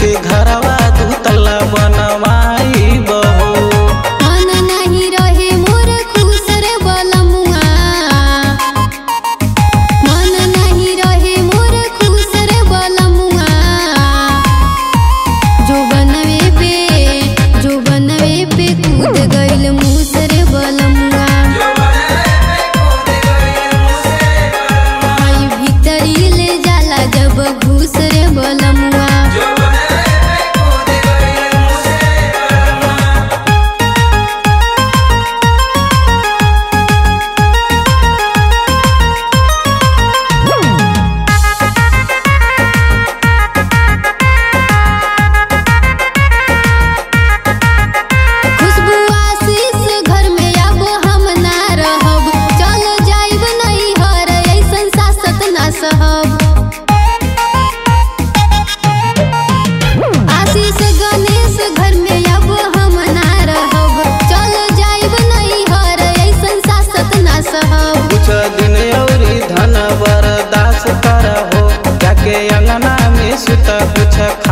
के घरवा दू तल्ला बनवाई बहो। मन नहीं रहे मोर खुश रे बलमुआ, मन नहीं रहे मोर खुश रे बलमुआ। जो बनवे पे कूद गइल मूस रे बलमुआ। आई भीतरी ले जाला जब घूस रे बलमुआ। आशीष गणेश घर में अब हम ना रहब, चल जाइब नहीं हर ऐसन सासत ना सहब। कुछ दिन औरी धन बर्दाश्त करहो, जाके अंगना में सुता कुछ